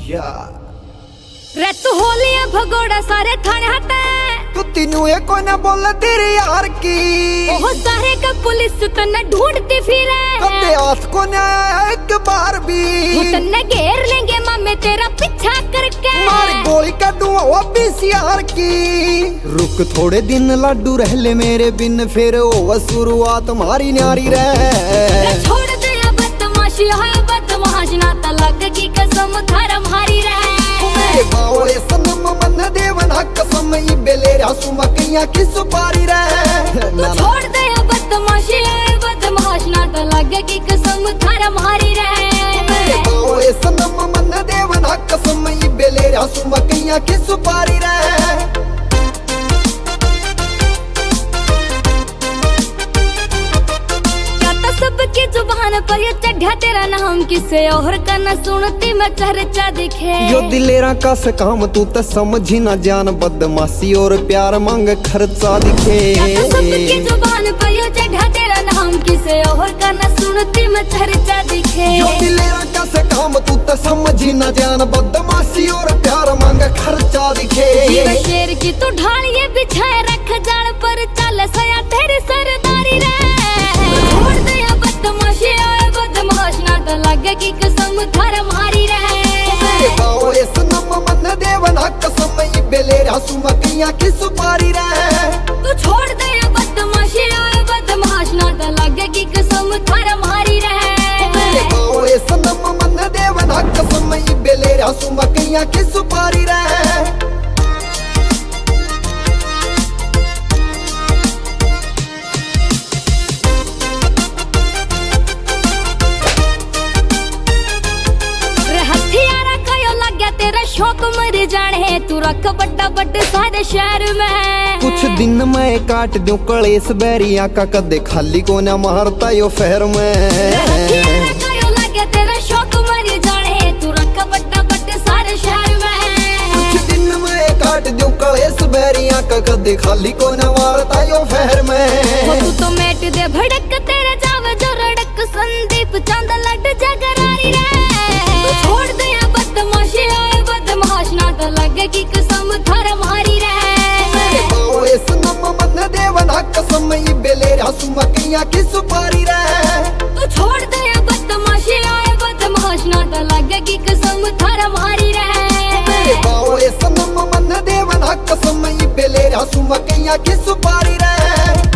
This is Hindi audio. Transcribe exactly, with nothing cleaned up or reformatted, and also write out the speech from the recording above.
रे तू होलिया भगोड़ा सारे थाने हटे तू तीनू एक ना बोल तेरे यार की ओह सारे का पुलिस तन्ने ढूंढती फिरे कते आस को न आया एक बार भी वो तन्ने घेर लेंगे मामे तेरा पीछा करके मार गोली का दुआ वो बीसीआर की रुक थोड़े दिन लाडू रह ले मेरे बिन फिर हो शुरुआत मारी न्यारी रह छोड़ दे बदमाशी है बदमाश ना तलग की कसम थारा मारी रहे बावले सनम मन देवना कसम ई बेलेरा सुमकिया की सुपारी रहे तू छोड़ दे बदमाशी है बदमाश ना तलग की कसम थारा मारी रहे बावले सनम मन देवना कसम ई बेलेरा सुमकिया की सुपारी रहे सबकी जुबान पर ये चढ़ा तेरा नाम किसे और का न सुनती मैं चर्चा दिखे यो दिलेरा का से काम तू तो समझी ना जान बदमाशी और प्यार मांग खर्चा दिखे सबकी जुबान पर ये चढ़ा तेरा नाम किसे और का न सुनती मैं चर्चा दिखे यो दिलेरा का से काम तू तो समझी ना जान बदमाशी और प्यार मांग खर्चा दिखे शेर की तू ढाल ये बिछाए रख जाल पर चल सया तेरी सरदारी रे छोड़ दे बदमाशी आए बदमाश ना तो लगे की कसम थारा मारी रहे बावले सनम मन देवना कसम ई बेलेरा सुमकिया की सुपारी रहे तू छोड़ दे बदमाशी आए बदमाश ना तो लगे की कसम थारा मारी रहे बावले सनम मन देवना कसम ई बेलेरा सुमकिया की सुपारी रहे तेरा शौक मर जाने तू रख बड्डा बड्डे सारे शहर में कुछ दिन मैं काट दूं कलेस बैरिया का कदे खाली को न मारता यो फहर में लगे तेरा शौक मर जाने तू रख बड्डा बड्डे सारे शहर में कुछ दिन मैं काट दूं कलेस बैरिया का कदे खाली को न मारता यो फहर में तू तो मेट दे भड़क तेरे जावे जो रड़क संदीप चांद लट जगरारी रे छोड़ दे बदमाशी आए बदमाश ना तो लगे की कसम थारा मारी रहे बावले सनम मन देवना कसम ई बेलेरा सुमकिया की सुपारी रहे तू छोड़ दे बदमाशी आए बदमाश ना तो लगे की कसम थारा मारी रहे बावले सनम मन देवना कसम ई बेलेरा सुमकिया की सुपारी रहे।